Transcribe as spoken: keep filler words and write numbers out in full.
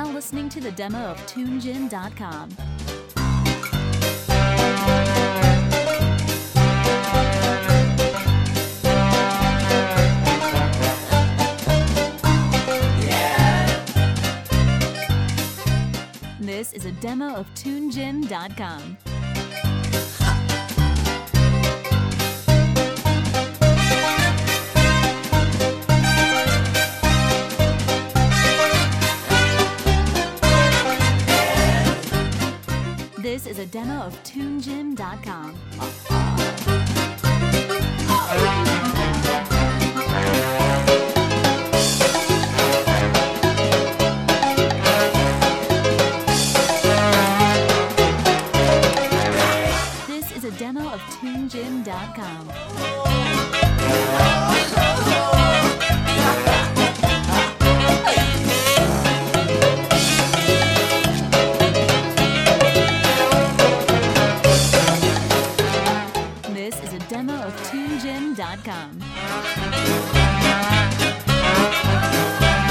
now listening to the demo of TuneGym dot com. This is a demo of TuneGym dot com. This is a demo of TuneGym dot com. This is a demo of TuneGym dot com. This is a demo of TuneGym dot com.